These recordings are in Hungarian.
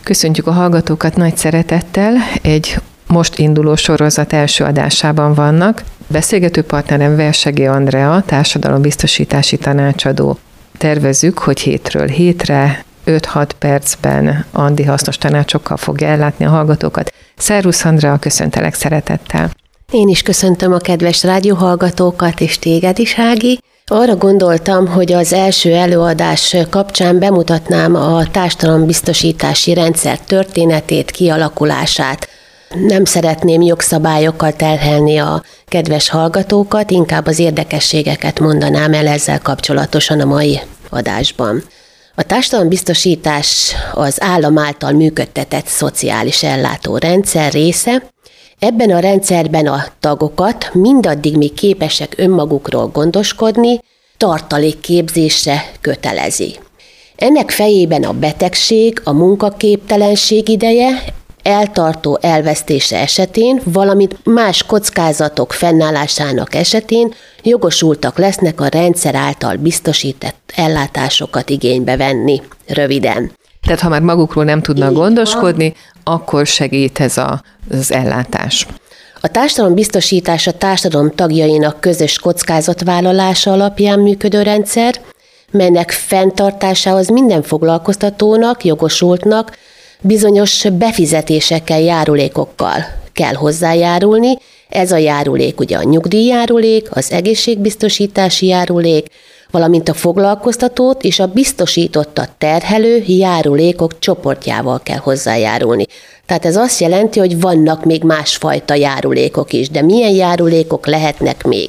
Köszöntjük a hallgatókat nagy szeretettel, egy most induló sorozat első adásában vannak. Beszélgető partnerem Versegé Andrea, társadalombiztosítási tanácsadó. Tervezzük, hogy hétről hétre 5-6 percben Andi hasznos tanácsokkal fogja ellátni a hallgatókat. Szervusz Andrea, köszöntelek szeretettel! Én is köszöntöm a kedves rádióhallgatókat, és téged is, Ági. Arra gondoltam, hogy az első előadás kapcsán bemutatnám a társadalombiztosítási rendszer történetét, kialakulását. Nem szeretném jogszabályokkal terhelni a kedves hallgatókat, inkább az érdekességeket mondanám el ezzel kapcsolatosan a mai adásban. A társadalombiztosítás az állam által működtetett szociális ellátórendszer része. Ebben a rendszerben a tagokat mindaddig, míg képesek önmagukról gondoskodni, tartalékképzésre kötelezi. Ennek fejében a betegség, a munkaképtelenség ideje, eltartó elvesztése esetén, valamint más kockázatok fennállásának esetén jogosultak lesznek a rendszer által biztosított ellátásokat igénybe venni. Röviden. Tehát ha már magukról nem tudnak gondoskodni, akkor segít ez az ellátás. A társadalombiztosítás a társadalom tagjainak közös kockázatvállalása alapján működő rendszer, melynek fenntartásához minden foglalkoztatónak, jogosultnak bizonyos befizetésekkel, járulékokkal kell hozzájárulni. Ez a járulék ugye a nyugdíjjárulék, az egészségbiztosítási járulék, valamint a foglalkoztatót és a biztosítottat terhelő járulékok csoportjával kell hozzájárulni. Tehát ez azt jelenti, hogy vannak még másfajta járulékok is, de milyen járulékok lehetnek még?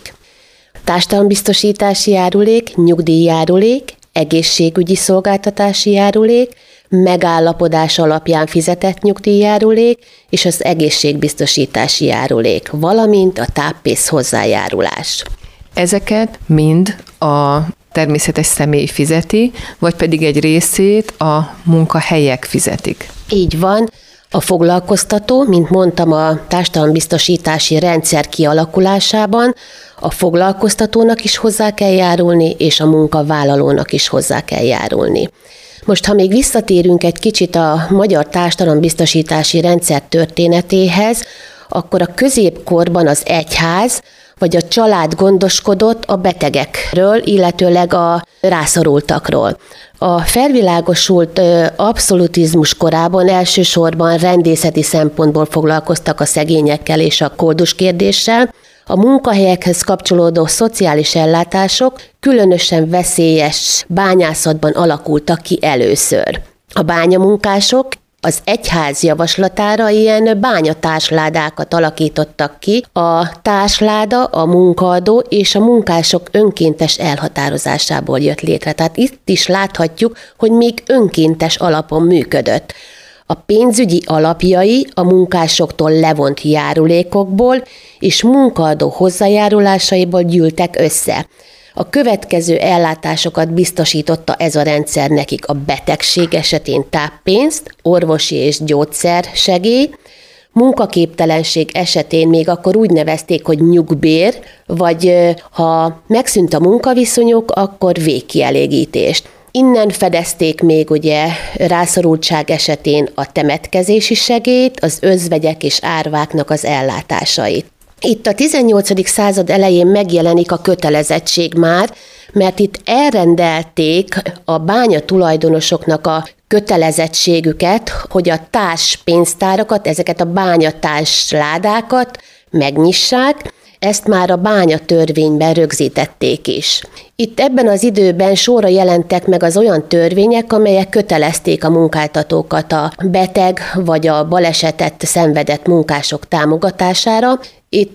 Társadalombiztosítási járulék, nyugdíjjárulék, egészségügyi szolgáltatási járulék, megállapodás alapján fizetett nyugdíjjárulék és az egészségbiztosítási járulék, valamint a táppénz hozzájárulás. Ezeket mind a természetes személy fizeti, vagy pedig egy részét a munkahelyek fizetik? Így van. A foglalkoztató, mint mondtam, a társadalombiztosítási rendszer kialakulásában a foglalkoztatónak is hozzá kell járulni, és a munkavállalónak is hozzá kell járulni. Most, ha még visszatérünk egy kicsit a magyar társadalombiztosítási rendszer történetéhez, akkor a középkorban az egyház vagy a család gondoskodott a betegekről, illetőleg a rászorultakról. A felvilágosult abszolutizmus korában elsősorban rendészeti szempontból foglalkoztak a szegényekkel és a koldus kérdéssel. A munkahelyekhez kapcsolódó szociális ellátások különösen veszélyes bányászatban alakultak ki először. A bányamunkások az egyház javaslatára ilyen bányatársládákat alakítottak ki. A társláda a munkaadó és a munkások önkéntes elhatározásából jött létre. Tehát itt is láthatjuk, hogy még önkéntes alapon működött. A pénzügyi alapjai a munkásoktól levont járulékokból és munkaadó hozzájárulásaiból gyűltek össze. A következő ellátásokat biztosította ez a rendszer nekik: a betegség esetén táppénzt, orvosi és gyógyszersegély, munkaképtelenség esetén még akkor úgy nevezték, hogy nyugbér, vagy ha megszűnt a munkaviszonyuk, akkor végkielégítést. Innen fedezték még ugye rászorultság esetén a temetkezési segélyt, az özvegyek és árváknak az ellátásait. Itt a 18. század elején megjelenik a kötelezettség már, mert itt elrendelték a bánya tulajdonosoknak a kötelezettségüket, hogy a társpénztárakat, ezeket a bányatársládákat megnyissák. Ezt már a bányatörvényben rögzítették is. Itt ebben az időben sorra jelentek meg az olyan törvények, amelyek kötelezték a munkáltatókat a beteg vagy a balesetet szenvedett munkások támogatására. Itt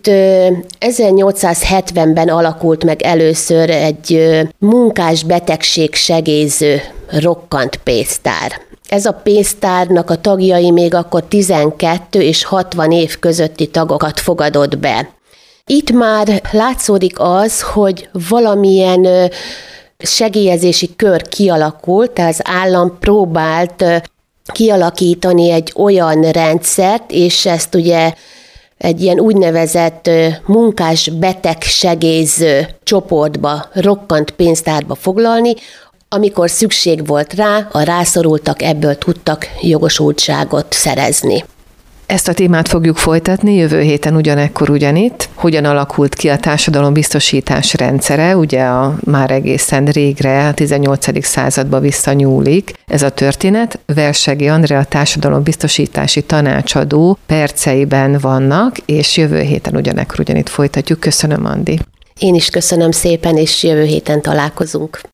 1870-ben alakult meg először egy munkás betegség segélyző rokkant pénztár. Ez a pénztárnak a tagjai még akkor 12 és 60 év közötti tagokat fogadott be. Itt már látszódik az, hogy valamilyen segélyezési kör kialakult, tehát az állam próbált kialakítani egy olyan rendszert, és ezt ugye egy ilyen úgynevezett munkás beteg segélyző csoportba, rokkant pénztárba foglalni, amikor szükség volt rá, a rászorultak ebből tudtak jogosultságot szerezni. Ezt a témát fogjuk folytatni jövő héten ugyanitt. Hogyan alakult ki a társadalombiztosítás rendszere, ugye már egészen régre, a 18. századba visszanyúlik ez a történet. Versegi Andrea társadalombiztosítási tanácsadó perceiben vannak, és jövő héten ugyanitt folytatjuk. Köszönöm, Andi. Én is köszönöm szépen, és jövő héten találkozunk.